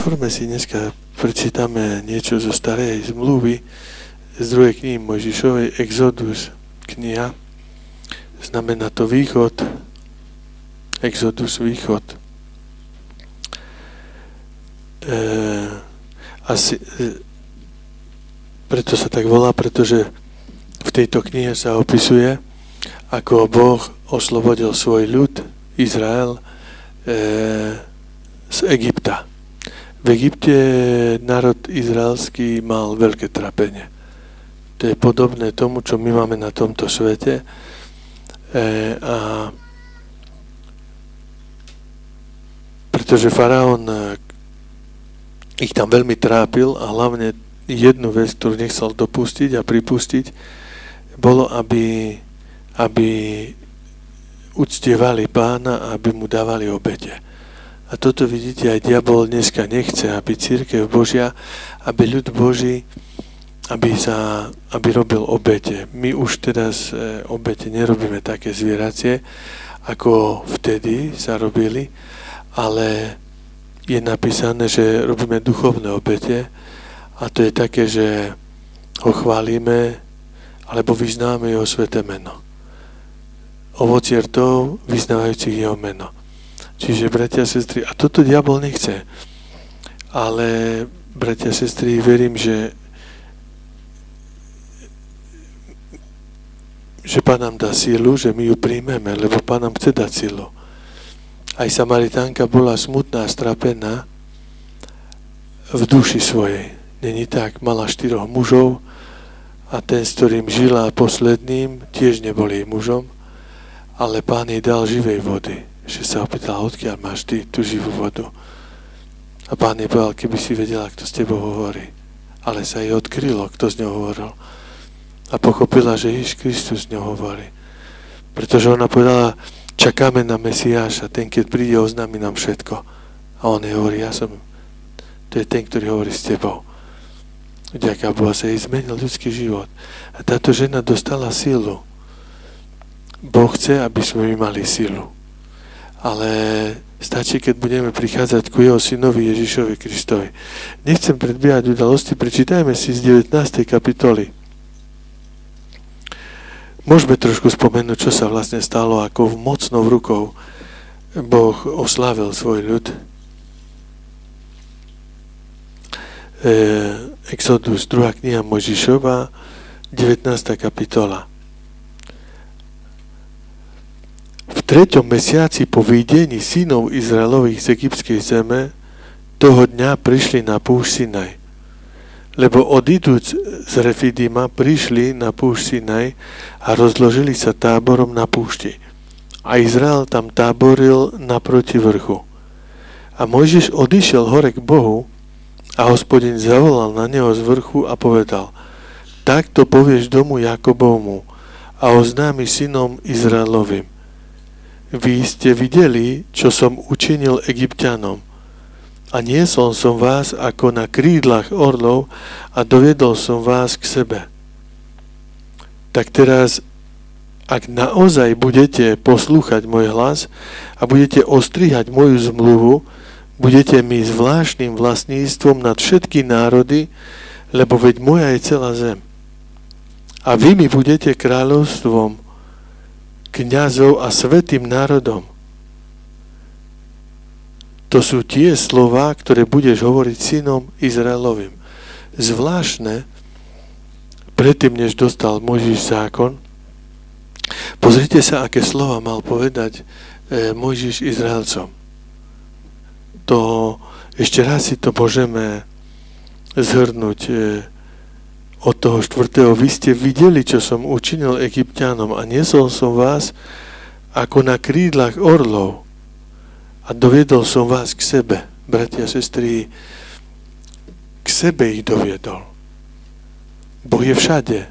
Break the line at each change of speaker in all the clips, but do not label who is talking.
Poďme si dneska prečítame niečo zo starej zmluvy z druhej knihy Mojžišovej, Exodus kniha. Znamená to východ, Exodus východ. Preto sa tak volá, pretože v tejto knihe sa opisuje, ako Boh oslobodil svoj ľud, Izrael, z Egypta. V Egypte národ izraelský mal veľké trápenie. To je podobné tomu, čo my máme na tomto svete. Pretože faraón ich tam veľmi trápil a hlavne jednu vec, ktorú nechcel dopustiť a pripustiť, bolo, aby uctievali Pána a aby mu dávali obete. A toto vidíte, aj diabol dneska nechce, aby cirkev Božia, aby ľud Boží, aby robil obete. My už teraz obete nerobíme také zvieracie, ako vtedy sa robili, ale je napísané, že robíme duchovné obete a to je také, že ho chválime alebo vyznáme jeho sväté meno. Ovocie rtov vyznávajúcich jeho meno. Čiže, bratia a sestry, a toto diabol nechce. Ale, bratia a sestry, verím, že Pán nám dá sílu, že my ju príjmeme, lebo Pán nám chce dať sílu. Aj Samaritánka bola smutná a strapená v duši svojej. Není tak, mala 4 mužov a ten, s ktorým žila posledným, tiež nebol jej mužom, ale Pán jej dal živej vody. Že sa opýtala, odkiaľ máš ty tú živú vodu. A Pán jej povedal, keby si vedela, kto s tebou hovorí. Ale sa jej odkrylo, kto s ňou hovoril. A pochopila, že Ježiš Kristus s ňou hovorí. Pretože ona povedala, čakáme na Mesiáša, ten, keď príde, oznámi nám všetko. A on jej hovorí, to je ten, ktorý hovorí s tebou. Vďaka Boha sa jej zmenil ľudský život. A táto žena dostala sílu. Boh chce, aby sme mali sílu. Ale stačí, keď budeme prichádzať ku jeho synovi Ježišovi Kristovi. Nechcem predbiehať udalosti, prečítajme si z 19. kapitoly. Môžeme trošku spomenúť, čo sa vlastne stalo, ako mocnou rukou Boh oslávil svoj ľud. Exodus, 2. kniha Mojžišova, 19. kapitola. V 3. mesiaci po výjdení synov Izraelových z egyptskej zeme toho dňa prišli na púšť Sinaj. Lebo odíduc z Refidima prišli na púšť Sinaj a rozložili sa táborom na púšti. A Izrael tam táboril naproti vrchu. A Mojžiš odišiel hore k Bohu a Hospodin zavolal na neho z vrchu a povedal: Takto povieš domu Jakobovmu a oznámi synom Izraelovým. Vy ste videli, čo som učinil Egypťanom. A niesol som vás ako na krídlach orlov a doviedol som vás k sebe. Tak teraz, ak naozaj budete poslúchať môj hlas a budete ostrihať moju zmluvu, budete mi zvláštnym vlastníctvom nad všetky národy, lebo veď moja je celá zem. A vy mi budete kráľovstvom, kňazov a svätým národom. To sú tie slová, ktoré budeš hovoriť synom Izraelovým. Zvláštne, predtým, než dostal Mojžiš zákon, pozrite sa, aké slova mal povedať Mojžiš Izraelcom. To, ešte raz si to môžeme zhrnúť od toho 4. Vy ste videli, čo som učinil Egypťanom a niesol som vás ako na krídlach orlov a doviedol som vás k sebe. Bratia a sestry, k sebe ich doviedol. Boh je všade.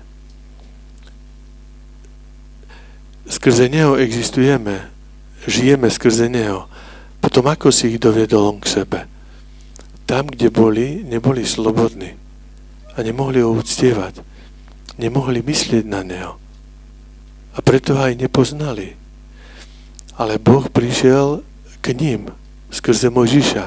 Skrze Neho existujeme, žijeme skrze Neho. Potom ako si ich doviedol on k sebe? Tam, kde boli, neboli slobodní. A nemohli ho uctievať. Nemohli myslieť na neho. A preto ho aj nepoznali. Ale Boh prišiel k ním skrze Mojžiša.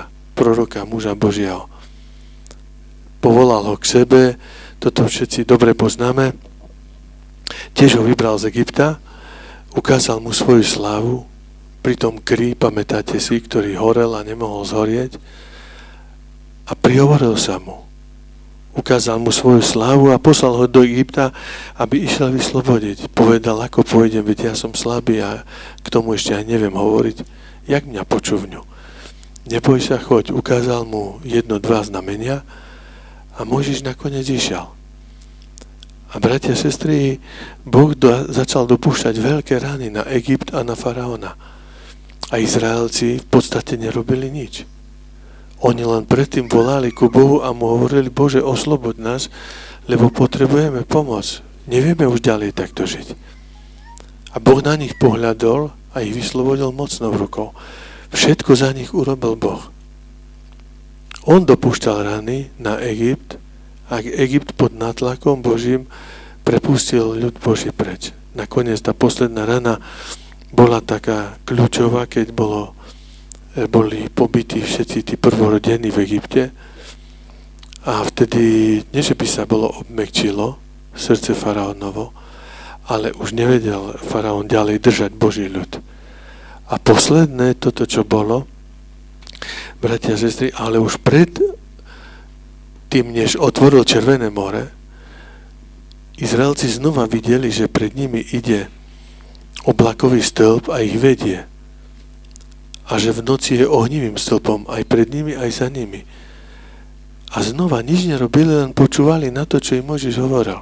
proroka, muža Božieho. Povolal ho k sebe, toto všetci dobre poznáme. Tiež ho vybral z Egypta, ukázal mu svoju slávu, pri tom krí, pamätáte si, ktorý horel a nemohol zhorieť, a prihovoril sa mu. Ukázal mu svoju slávu a poslal ho do Egypta, aby išiel vyslobodiť. Povedal, ako pôjdem, veď ja som slabý a k tomu ešte aj neviem hovoriť. Jak mňa počúvňu? Neboj sa, choď. Ukázal mu 1-2 znamenia a Mojžiš nakoniec išiel. A bratia a sestry, Boh začal dopúšťať veľké rány na Egypt a na faraóna. A Izraelci v podstate nerobili nič. Oni len predtým volali ku Bohu a mu hovorili, Bože, osloboď nás, lebo potrebujeme pomoc. Nevieme už ďalej takto žiť. A Boh na nich pohľadol a ich vyslobodil mocnou rukou. Všetko za nich urobil Boh. On dopúšťal rany na Egypt a Egypt pod nátlakom Božím prepustil ľud Boží preč. Nakoniec tá posledná rana bola taká kľúčová, keď boli pobití všetci tí prvorodení v Egypte a vtedy, nie že by sa bolo obmekčilo srdce faraónovo, ale už nevedel faraón ďalej držať Boží ľud. A posledné, toto čo bolo, bratia a sestry, ale už pred tým, než otvoril Červené more, Izraelci znova videli, že pred nimi ide oblakový stĺp a ich vedie. A že v noci je ohnivým stĺpom aj pred nimi, aj za nimi. A znova nič nerobili, len počúvali na to, čo im Mojžiš hovoril.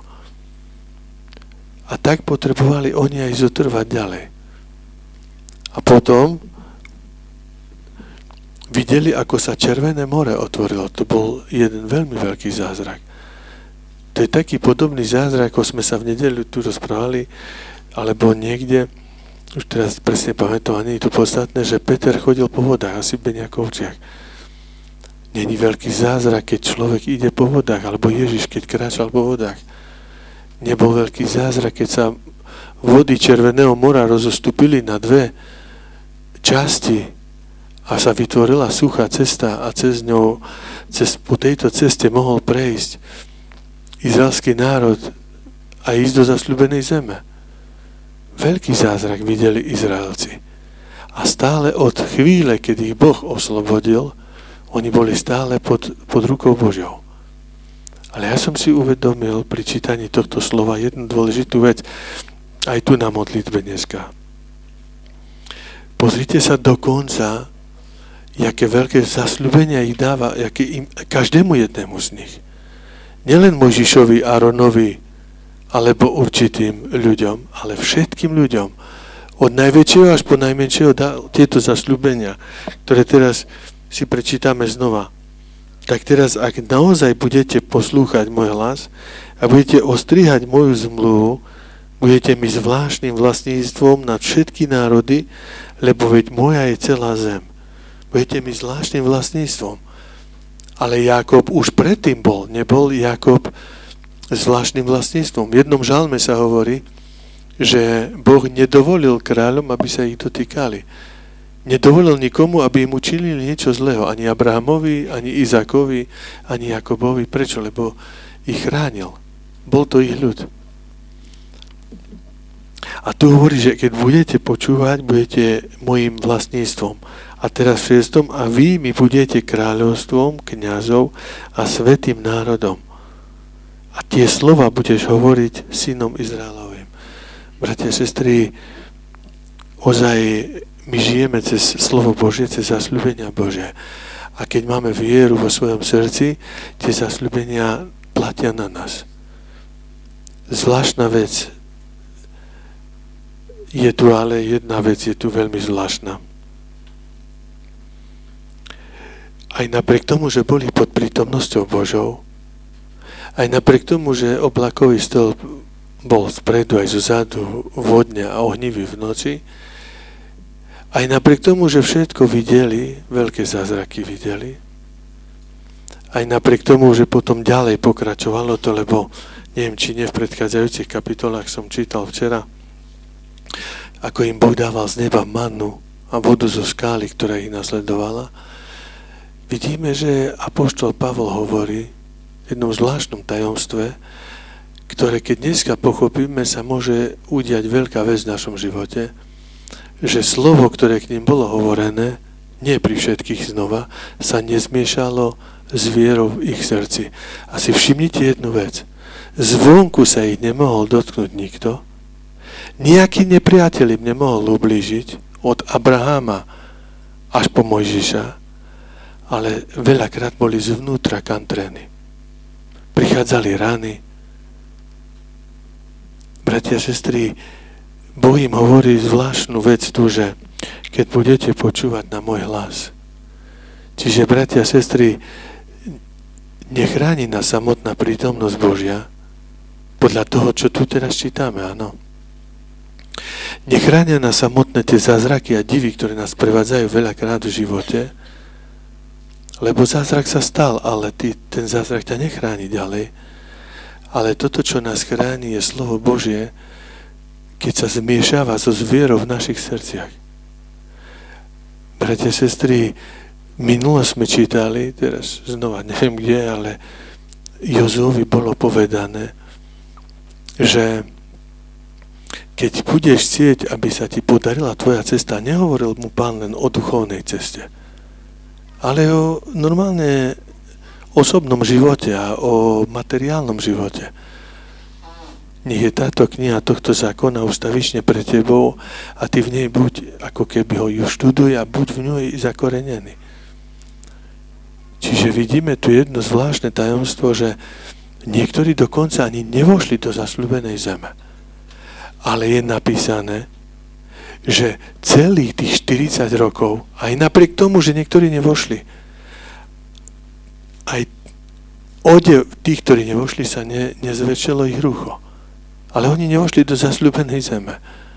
A tak potrebovali oni aj zotrvať ďalej. A potom videli, ako sa Červené more otvorilo. To bol jeden veľmi veľký zázrak. To je taký podobný zázrak, ako sme sa v nedeľu tu rozprávali, alebo niekde, už teraz presne pamätám, a nie je to podstatné, že Peter chodil po vodách, asi v Beňakovčiach. Není veľký zázrak, keď človek ide po vodách, alebo Ježiš, keď kráčal po vodách. Nebol veľký zázrak, keď sa vody Červeného mora rozostúpili na 2 časti a sa vytvorila suchá cesta a po tejto ceste mohol prejsť izraelský národ a ísť do zasľúbenej zeme. Veľký zázrak videli Izraelci. A stále od chvíle, keď ich Boh oslobodil, oni boli stále pod rukou Božou. Ale ja som si uvedomil pri čítaní tohto slova jednu dôležitú vec, aj tu na modlitbe dneska. Pozrite sa do konca, jaké veľké zasľúbenia ich dáva, jaké im, každému jednému z nich. Nielen Mojžišovi, Áronovi, alebo určitým ľuďom, ale všetkým ľuďom. Od najväčšieho až po najmenšieho tieto zasľúbenia, ktoré teraz si prečítame znova. Tak teraz, ak naozaj budete poslúchať môj hlas a budete ostrihať moju zmluvu, budete mi zvláštnym vlastníctvom nad všetky národy, lebo veď moja je celá zem. Budete mi zvláštnym vlastníctvom. Ale Jákob už predtým nebol Jákob zvláštnym vlastníctvom. V jednom žalme sa hovorí, že Boh nedovolil kráľom, aby sa ich dotýkali. Nedovolil nikomu, aby im učinili niečo zlého. Ani Abrahamovi, ani Izákovi, ani Jakobovi. Prečo? Lebo ich chránil. Bol to ich ľud. A tu hovorí, že keď budete počúvať, budete mojím vlastníctvom. A teraz v 6. A vy mi budete kráľovstvom, kňazov a svätým národom. A tie slova budeš hovoriť synom Izraelovým. Bratia a sestry, ozaj my žijeme cez slovo Božie, cez zasľúbenia Božie. A keď máme vieru vo svojom srdci, tie zasľúbenia platia na nás. Zvláštna vec je tu, ale jedna vec je tu veľmi zvláštna. Aj napriek tomu, že boli pod prítomnosťou Božou, aj napriek tomu, že oblakový stĺp bol spredu aj zozadu vodne a ohnivý v noci, aj napriek tomu, že všetko videli, veľké zázraky videli, aj napriek tomu, že potom ďalej pokračovalo to, lebo neviem, či nie v predchádzajúcich kapitolách som čítal včera, ako im Boh dával z neba mannu a vodu zo skály, ktorá ich nasledovala. vidíme, že apoštol Pavol hovorí v jednom zvláštnom tajomstve, ktoré keď dneska pochopíme, sa môže udiať veľká vec v našom živote, že slovo, ktoré k ním bolo hovorené, nie pri všetkých znova, sa nezmiešalo s vierou v ich srdci. A si všimnite jednu vec. Zvonku sa ich nemohol dotknúť nikto, nejaký nepriateľ im nemohol ublížiť od Abraháma až po Mojžiša, ale veľakrát boli zvnútra kantrény. Prichádzali rany. Bratia a sestry, Boh im hovorí zvláštnu vec tu, že keď budete počúvať na môj hlas. Čiže, bratia a sestry, nechráni nás samotná prítomnosť Božia, podľa toho, čo tu teraz čítame, áno. Nechránia nás samotné tie zázraky a divy, ktoré nás prevádzajú veľakrát v živote, lebo zázrak sa stal, ale ten zázrak ťa nechráni ďalej. Ale toto, čo nás chráni, je slovo Božie, keď sa zmiešava so zvierou v našich srdciach. Bratia a sestry, minulo sme čítali, teraz znova neviem kde, ale Jozovi bolo povedané, že keď budeš chcieť, aby sa ti podarila tvoja cesta, nehovoril mu Pán len o duchovnej ceste, ale o normálne osobnom živote a o materiálnom živote. Nech je táto kniha tohto zákona ustavične pre tebou a ty v nej buď, ako keby ho ju študuj a buď v ňoj zakorenený. Čiže vidíme tu jedno zvláštne tajomstvo, že niektorí dokonca ani nevošli do zasľúbenej zeme. Ale je napísané, že celých tých 40 rokov, aj napriek tomu, že niektorí nevošli, aj odev tých, ktorí nevošli, sa nezväčšilo ich rucho. Ale oni nevošli do zasľúbenej zeme.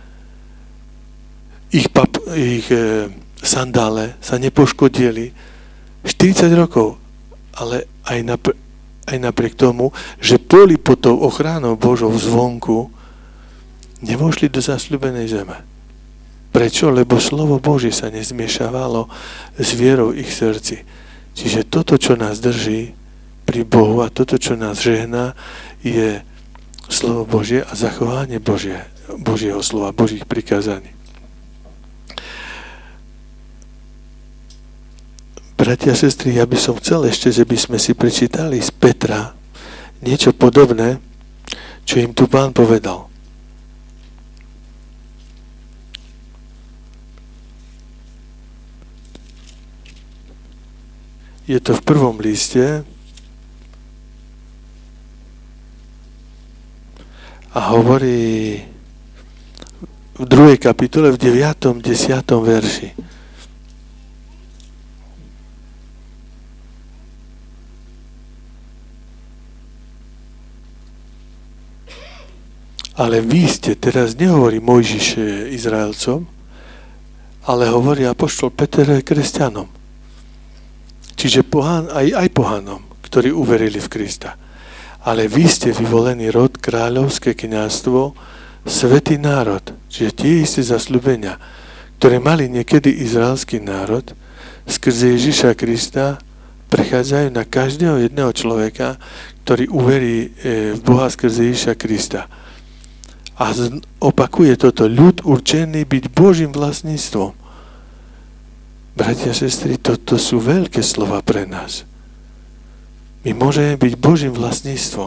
Ich sandále sa nepoškodili 40 rokov, ale aj napriek tomu, že boli pod tou ochranou Božou zvonku, nevošli do zasľúbenej zeme. Prečo? Lebo slovo Božie sa nezmiešavalo s vierou ich srdci. Čiže toto, čo nás drží pri Bohu a toto, čo nás žehná, je slovo Božie a zachovanie Božieho slova, Božích prikázaní. Bratia a sestry, ja by som chcel ešte, že by sme si prečítali z Petra niečo podobné, čo im tu Pán povedal. Je to v prvom liste a hovorí v 2. kapitole v 9. 10. verši. Ale vy ste, teraz nehovorí Mojžiš Izraelcom, ale hovorí apoštol Peter kresťanom. Čiže aj pohanom, ktorí uverili v Krista. Ale vy ste vyvolený rod, kráľovské kňazstvo, svätý národ, čiže tie isté zasľúbenia, ktoré mali niekedy izraelský národ, skrze Ježiša Krista prechádzajú na každého jedného človeka, ktorý uverí v Boha skrze Ježiša Krista. A opakuje toto, ľud určený byť Božím vlastníctvom. Bratia a sestry, toto sú veľké slova pre nás. My môžeme byť Božím vlastníctvom.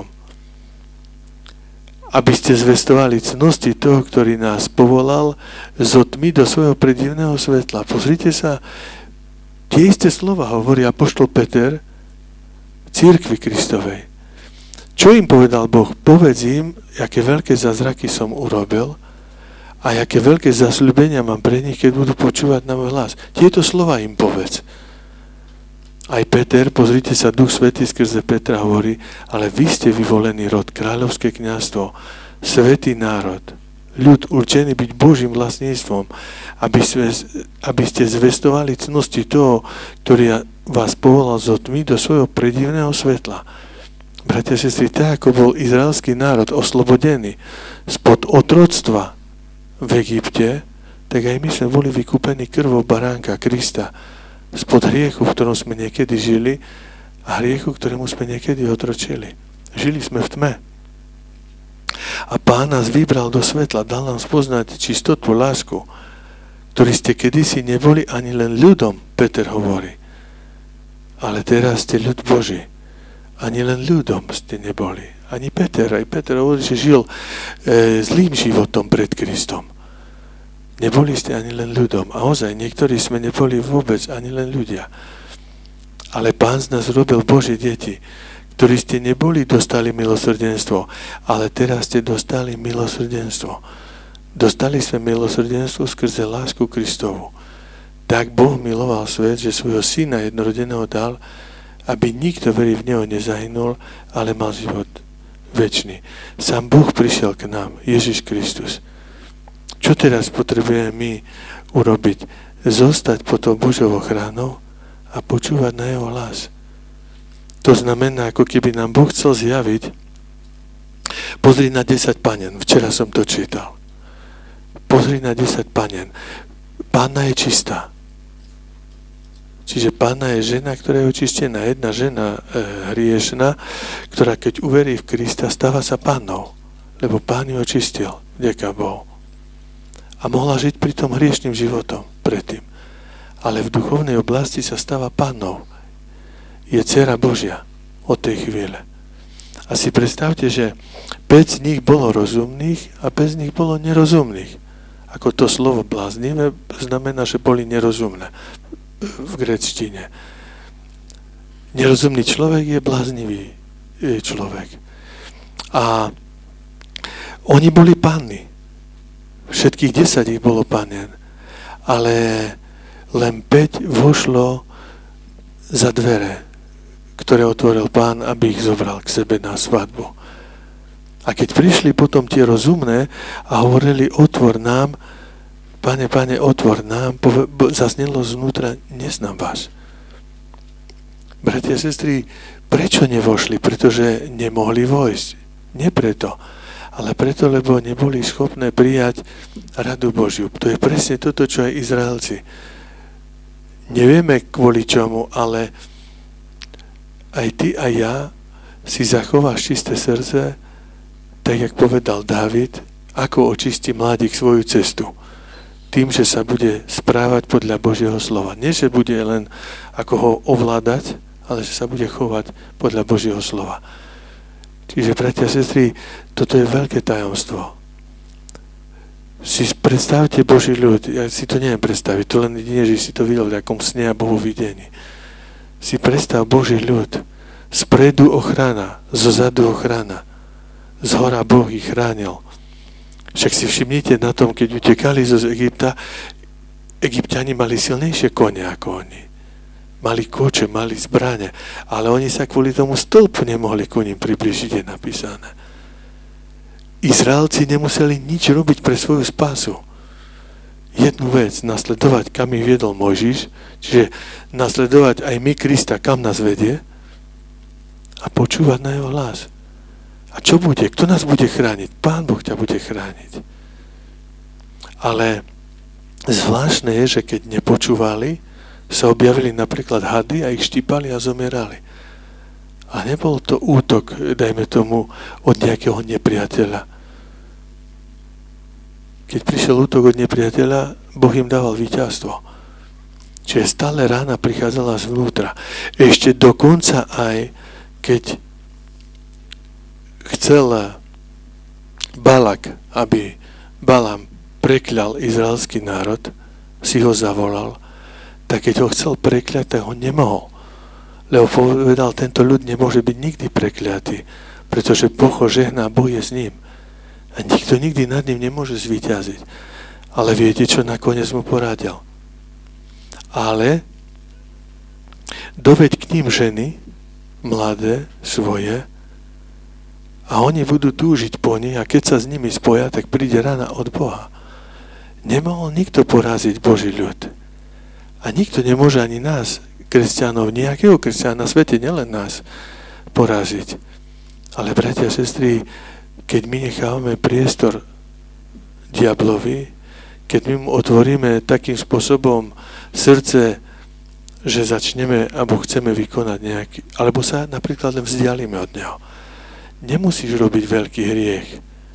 Aby ste zvestovali cnosti toho, ktorý nás povolal zo tmy do svojho predivného svetla. Pozrite sa, tie isté slova hovorí apoštol Peter cirkvi Kristovej. Čo im povedal Boh? Povedz im, aké veľké zázraky som urobil a aké veľké zasľúbenia mám pre nich, keď budú počúvať na môj hlas. Tieto slova im povedz. Aj Peter, pozrite sa, Duch Svätý skrze Petra hovorí, ale vy ste vyvolený rod, kráľovské kňazstvo, svätý národ, ľud určený byť Božím vlastníctvom, aby ste zvestovali cnosti toho, ktorý vás povolal zo tmy do svojho predivného svetla. Bratia a sestry, tak ako bol izraelský národ oslobodený spod otroctva v Egypte, tak aj my sme boli vykúpení krvou baránka Krista spod hriechu, v ktorom sme niekedy žili a hriechu, ktorému sme niekedy otročili. Žili sme v tme. A Pán nás vybral do svetla, dal nám spoznať čistotu, lásku, ktorí ste kedysi neboli ani len ľudom, Peter hovorí. Ale teraz ste ľud Boží. Ani len ľudom ste neboli. Ani Peter. Aj Peter hovorí, že žil zlým životom pred Kristom. Neboli ste ani len ľudom. A ozaj, niektorí sme neboli vôbec ani len ľudia. Ale Pán z nás robil Božie deti, ktorí ste neboli dostali milosrdenstvo, ale teraz ste dostali milosrdenstvo. Dostali sme milosrdenstvo skrze lásku Kristovu. Tak Boh miloval svet, že svojho syna jednorodeného dal, aby nikto verí v neho nezahynul, ale mal život večný. Sám Boh prišiel k nám, Ježiš Kristus. Čo teraz potrebujeme my urobiť? Zostať pod tou Božou ochranou a počúvať na jeho hlas. To znamená, ako keby nám Boh chcel zjaviť, pozri na 10 panien, včera som to čítal. Pozri na 10 panien. Panna je čistá. Čiže panna je žena, ktorá je očistená. Jedna žena hriešna, ktorá keď uverí v Krista, stáva sa pannou, lebo Pán ju očistil, vďaka Bohu. A mohla žiť pri tom hriešným životom predtým. Ale v duchovnej oblasti sa stáva pannou. Je dcera Božia od tej chvíle. A si predstavte, že 5 z nich bolo rozumných a 5 z nich bolo nerozumných. Ako to slovo bláznivé znamená, že boli nerozumné v gréčtine. Nerozumný človek je bláznivý človek. A oni boli panny. Všetkých 10 ich bolo panien. Ale len 5 vošlo za dvere, ktoré otvoril Pán, aby ich zobral k sebe na svadbu. A keď prišli potom tie rozumné a hovorili, otvor nám, Pane, otvor nám, zaznelo znútra, neznám vás. Bratia a sestry, prečo nevošli? Pretože nemohli vojsť. Nie preto, ale preto, lebo neboli schopné prijať radu Božiu. To je presne toto, čo aj Izraelci. Nevieme kvôli čomu, ale aj ty a ja si zachováš čisté srdce, tak jak povedal Dávid, ako očistí mladík svoju cestu. Tým, že sa bude správať podľa Božieho slova. Nie, že bude len ako ho ovládať, ale že sa bude chovať podľa Božieho slova. Čiže, bratia a sestry, toto je veľké tajomstvo. Si predstavte Boží ľud, ja si to neviem predstaviť, to len jedine, že si to videl v takom sne a Bohu videní. Si predstav Boží ľud, spredu ochrana, zozadu ochrana, zhora Boh ich chránil. Však si všimnite na tom, keď utekali zo Egypta, Egypťani mali silnejšie kone ako oni. Mali koče, mali zbrane, ale oni sa kvôli tomu stĺpu nemohli ku ním približiť, je napísané. Izraelci nemuseli nič robiť pre svoju spásu. Jednu vec, nasledovať, kam ich viedol Mojžiš, čiže nasledovať aj my Krista, kam nás vedie, a počúvať na jeho hlas. A čo bude? Kto nás bude chrániť? Pán Boh ťa bude chrániť. Ale zvláštne je, že keď nepočúvali, sa objavili napríklad hady a ich štípali a zomierali. A nebol to útok, dajme tomu, od nejakého nepriateľa. Keď prišiel útok od nepriateľa, Boh im dával víťazstvo. Čiže stále rána prichádzala zvnútra. Ešte dokonca aj, keď chcel Balak, aby Balam prekľal izraelský národ, si ho zavolal, tak keď ho chcel prekľať, tak ho nemohol. Lebo povedal, tento ľud nemôže byť nikdy prekľatý, pretože Boh ho žehná, Boh je s ním. A nikto nikdy nad ním nemôže zvíťaziť. Ale viete, čo nakoniec mu poradil? Ale doveď k ním ženy, mladé, svoje, a oni budú túžiť po nich, a keď sa s nimi spoja, tak príde rana od Boha. Nemohol nikto poraziť Boží ľud. A nikto nemôže ani nás, kresťanov, nejakého kresťana na svete, nielen nás, poraziť. Ale, bratia a sestry, keď my nechávame priestor diablovi, keď my mu otvoríme takým spôsobom srdce že začneme, alebo chceme vykonať nejaký, alebo sa napríklad len vzdialíme od neho. Nemusíš robiť veľký hriech.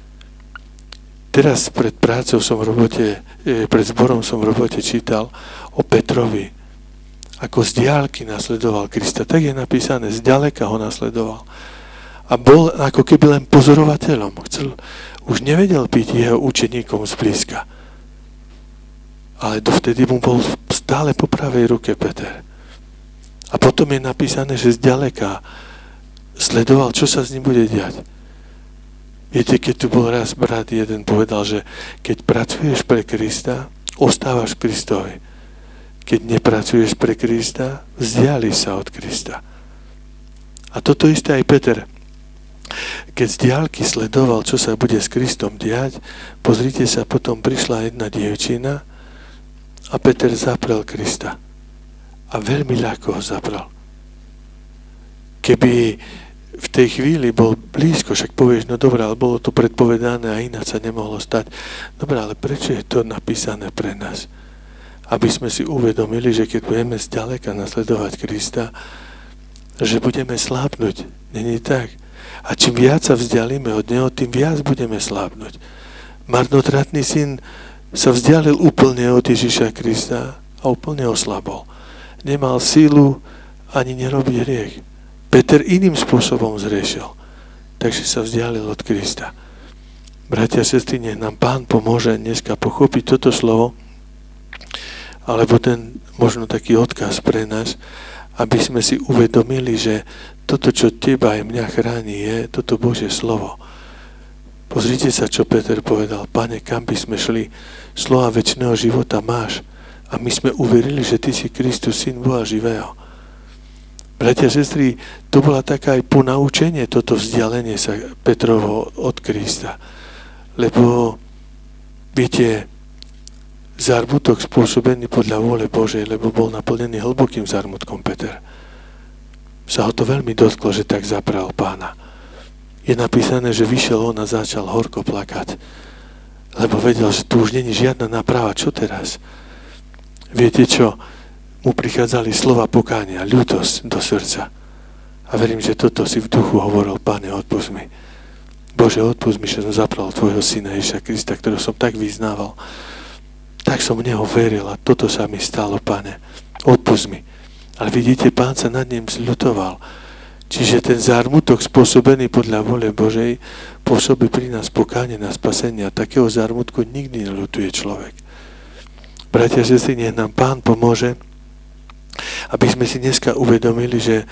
Teraz pred prácou som v robote, pred zborom som v robote čítal o Petrovi, ako z diaľky nasledoval Krista. Tak je napísané, z ďaleka ho nasledoval. A bol ako keby len pozorovateľom. Už nevedel byť jeho učeníkom zblízka. Ale dovtedy mu bol stále po pravej ruke Peter. A potom je napísané, že zďaleka sledoval, čo sa s ním bude diať. Viete, keď tu bol raz brat jeden, povedal, že keď pracuješ pre Krista, ostávaš Kristovi. Keď nepracuješ pre Krista, vzdiali sa od Krista. A toto isté aj Peter. Keď z diaľky sledoval, čo sa bude s Kristom diať, pozrite sa, potom prišla jedna dievčina a Peter zaprel Krista. A veľmi ľahko ho zaprel. Keby v tej chvíli bol blízko, však povieš, no dobré, ale bolo to predpovedané a ináč sa nemohlo stať. Dobre, ale prečo je to napísané pre nás? Aby sme si uvedomili, že keď budeme zďaleka nasledovať Krista, že budeme slábnuť. Není tak? A čím viac sa vzdialíme od Neho, tým viac budeme slábnuť. Marnotratný syn sa vzdialil úplne od Ježiša Krista a úplne oslabol. Nemal sílu ani nerobiť hriech. Peter iným spôsobom zriešil, takže sa vzdialil od Krista. Bratia a sestry, nech nám Pán pomôže dneska pochopiť toto slovo, alebo ten možno taký odkaz pre nás, aby sme si uvedomili, že toto, čo teba aj mňa chráni, je toto Božie slovo. Pozrite sa, čo Peter povedal. Pane, kam by sme šli? Slova večného života máš. A my sme uverili, že Ty si Kristus, Syn Boha živého. Bratia a sestry, to bola taká aj ponaučenie, toto vzdialenie sa Petrovo od Krista. Lebo, viete, zármutok spôsobený podľa vôle Božej, lebo bol naplnený hlbokým zármutkom Peter. Sa ho to veľmi dotklo, že tak zapral Pána. Je napísané, že vyšiel on a začal horko plakať, lebo vedel, že tu už není žiadna náprava. Čo teraz? Viete čo? Mu prichádzali slova pokánia, ľútosť do srdca. A verím, že toto si v duchu hovoril: Pane, odpusť mi. Bože, odpusť mi, že som zapral Tvojho Syna Ježiša Krista, ktorého som tak vyznával. Tak som v Neho veril a toto sa mi stalo, Pane. Odpusť mi. Ale vidíte, Pán sa nad ním zľutoval. Čiže ten zármutok spôsobený podľa vôle Božej pôsobí pri nás pokánie na spasenie. A takého zármutku nikdy neľutuje človek. Bratia a sestry, nech nám Pán pomôže, aby sme si dneska uvedomili, že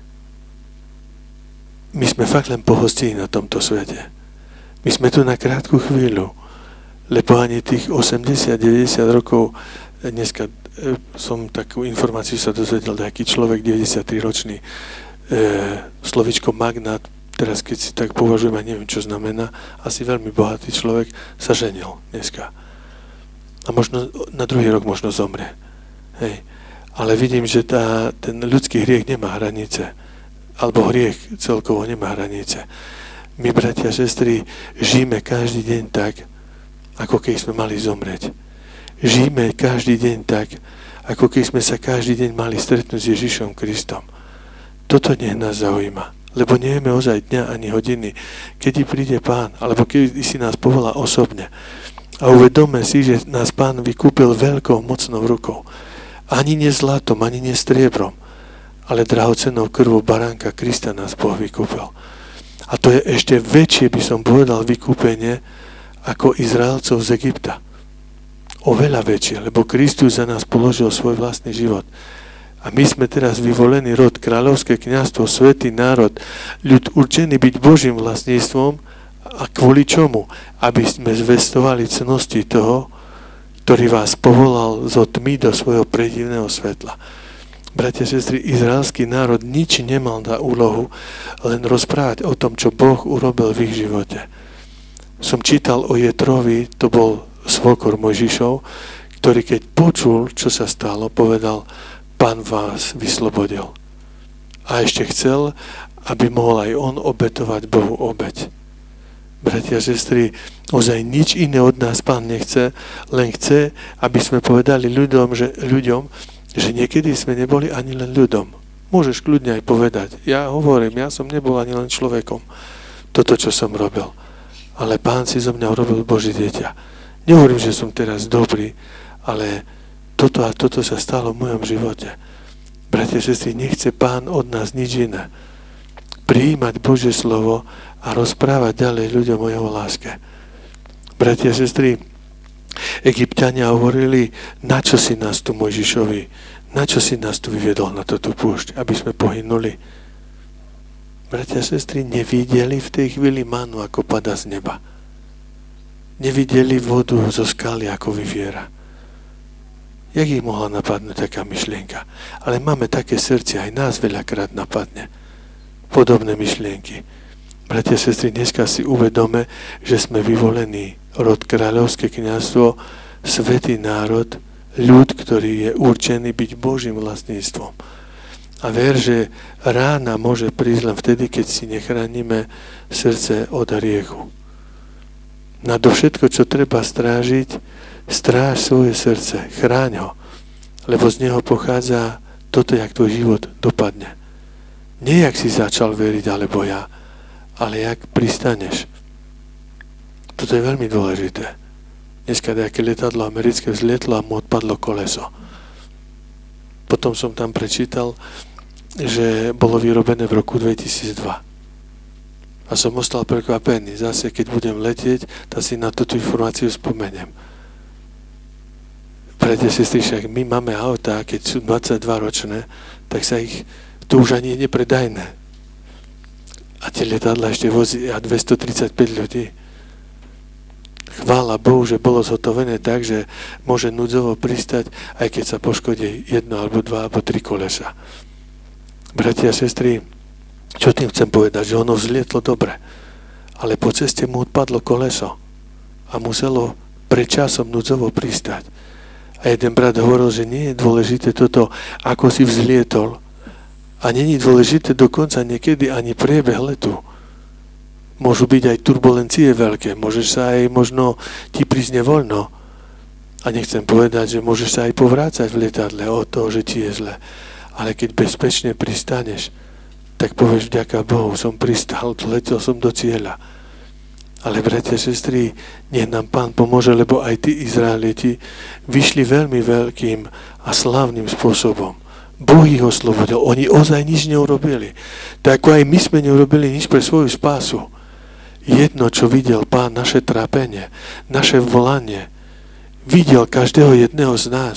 my sme fakt len pohostili na tomto svete. My sme tu na krátku chvíľu, lebo ani tých 80-90 rokov, dneska som takú informáciu sa dozvedel, taký človek 93-ročný, slovičko magnát, teraz keď si tak považujem, a neviem, čo znamená, asi veľmi bohatý človek, sa ženil dneska. A možno na druhý rok možno zomrie. Hej. Ale vidím, že ten ľudský hriech nemá hranice. Alebo hriech celkovo nemá hranice. My, bratia a sestry, žijeme každý deň tak, ako keď sme mali zomrieť. Žijeme každý deň tak, ako keď sme sa každý deň mali stretnúť s Ježišom Kristom. Toto nech nás zaujíma, lebo nevieme ozaj dňa ani hodiny, kedy príde Pán, alebo kedy si nás povolá osobne. A uvedome si, že nás Pán vykúpil veľkou, mocnou rukou. Ani nie zlatom, ani nie striebrom, ale drahocennou krvou baránka Krista nás Boh vykúpil. A to je ešte väčšie, by som povedal, vykúpenie ako Izraelcov z Egypta. Oveľa väčšie, lebo Kristus za nás položil svoj vlastný život. A my sme teraz vyvolený rod, kráľovské kňazstvo, svätý národ, ľud určený byť Božím vlastníctvom. A kvôli čomu? Aby sme zvestovali cnosti toho, ktorý vás povolal zo tmy do svojho predivného svetla. Bratia a sestry, izraelský národ nič nemal na úlohu, len rozprávať o tom, čo Boh urobil v ich živote. Som čítal o Jetrovi, to bol svokor Mojžišov, ktorý keď počul, čo sa stalo, povedal: Pán vás vyslobodil. A ešte chcel, aby mohol aj on obetovať Bohu obeť. Bratia a sestry, ozaj nič iné od nás Pán nechce, len chce, aby sme povedali ľuďom, že niekedy sme neboli ani len ľudom. Môžeš kľudne aj povedať, ja hovorím, ja som nebol ani len človekom, toto, čo som robil. Ale Pán si zo mňa urobil Boží dieťa. Nehovorím, že som teraz dobrý, ale toto a toto sa stalo v mojom živote. Bratia, sestry, nechce Pán od nás nič iné. Prijímať Božie slovo a rozprávať ďalej ľuďom o jeho láske. Bratia, sestry, Egypťania hovorili, na čo si nás tu Mojžišovi, na čo si nás tu vyviedol na túto púšť, aby sme pohynuli. Bratia, sestry, nevideli v tej chvíli manu, ako pada z neba. Nevideli vodu zo skaly, ako vyviera. Jak ich mohla napadnúť taká myšlienka? Ale máme také srdce, aj nás veľakrát napadne. Podobné myšlienky. Bratia, sestry, dneska si uvedome, že sme vyvolení rod, kráľovské kňazstvo, svätý národ, ľud, ktorý je určený byť Božím vlastníctvom. A ver, že rána môže prísť len vtedy, keď si nechránime srdce od hriechu. Nado všetko, čo treba strážiť, stráž svoje srdce, chráň ho, lebo z neho pochádza toto, jak tvoj život dopadne. Nie jak si začal veriť, alebo ja, ale jak pristaneš. Toto je veľmi dôležité. Dneska nejaké lietadlo americké vzlietlo a mu odpadlo koleso. Potom som tam prečítal, že bolo vyrobené v roku 2002. A som ostal prekvapený. Zase, keď budem letieť, tak si na túto informáciu spomeniem. Preto si však my máme autá, keď sú 22 ročné, tak sa ich, to už ani je nepredajné. A tie lietadla ešte vozia 235 ľudí. Chvála Bohu, že bolo zhotovené tak, že môže núdzovo pristať, aj keď sa poškodí 1 alebo 2 alebo 3 kolesa. Bratia a sestry, čo tým chcem povedať? Že ono vzlietlo dobre, ale po ceste mu odpadlo koleso a muselo pred časom núdzovo pristať. A jeden brat hovoril, že nie je dôležité toto, ako si vzlietol, a nie je dôležité dokonca niekedy ani priebeh letu. Môžu byť aj turbulencie veľké, môžeš sa aj možno ti prísť nevoľno. A nechcem povedať, že môžeš sa aj povrácať v lietadle od toho, že ti je zle. Ale keď bezpečne pristaneš, tak povieš, vďaka Bohu, som pristal, letel som do cieľa. Ale bratia, sestry, nech nám Pán pomôže, lebo aj tí Izraeliti vyšli veľmi veľkým a slávnym spôsobom. Boh ich oslobodil, oni ozaj nič neurobili. Tak ako aj my sme neurobili nič pre svoju spásu. Jedno, čo videl Pán, naše trápenie, naše volanie, videl každého jedného z nás.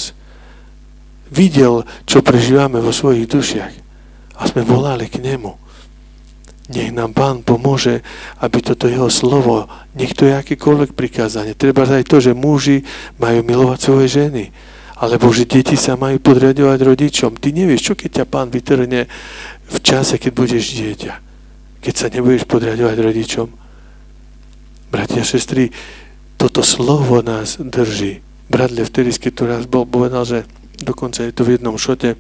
Videl, čo prežívame vo svojich dušiach. A sme volali k nemu. Nech nám Pán pomôže, aby toto jeho slovo, nech to je akékoľvek prikázanie. Treba aj to, že muži majú milovať svoje ženy. Alebo že deti sa majú podriadovať rodičom. Ty nevieš, čo keď ťa Pán vytrhne v čase, keď budeš dieťa. Keď sa nebudeš podriadovať rodičom. Bratia a sestry, toto slovo nás drží. Brat Lev Teris, keď tu raz bol, povedal, že dokonca je to v jednom šote,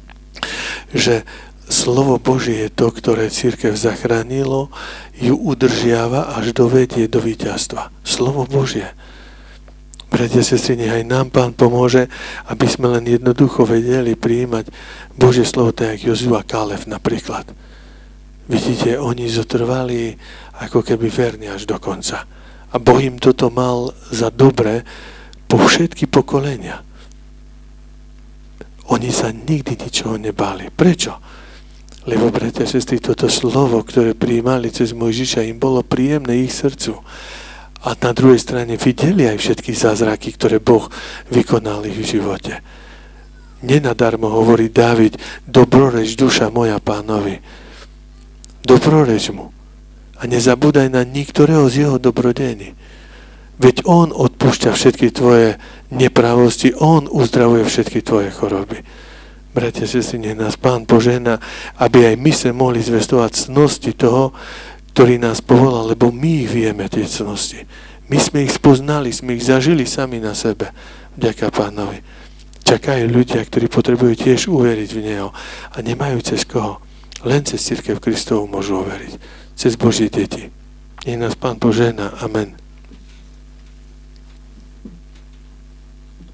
že slovo Božie je to, ktoré cirkev zachránilo, ju udržiava až dovedie do víťazstva. Slovo Božie. Bratia a sestry, nech aj nám Pán pomôže, aby sme len jednoducho vedeli prijímať Božie slovo, tak jak Jozua a Kálef napríklad. Vidíte, oni zotrvali ako keby verní až do konca. A Boh im toto mal za dobre po všetky pokolenia. Oni sa nikdy ničoho nebáli. Prečo? Lebo, bratia a sestry, toto slovo, ktoré prijímali cez Mojžiša, im bolo príjemné ich srdcu. A na druhej strane videli aj všetky zázraky, ktoré Boh vykonal ich v živote. Nenadarmo hovorí Dávid, dobroreč duša moja Pánovi. Dobroreč mu. A nezabúdaj na niektorého z jeho dobrodení. Veď on odpúšťa všetky tvoje nepravosti, on uzdravuje všetky tvoje choroby. Bratia, sestry, nech nás Pán požehná, aby aj my sa mohli zvestovať cnosti toho, ktorý nás povolal, lebo my ich vieme, tie cnosti. My sme ich spoznali, sme ich zažili sami na sebe. Vďaka Pánovi. Čakajú ľudia, ktorí potrebujú tiež uveriť v Neho a nemajú cez koho. Len cez cirkev Kristovu môžu uveriť. Cez Božie deti. Nech nás Pán požehná. Amen.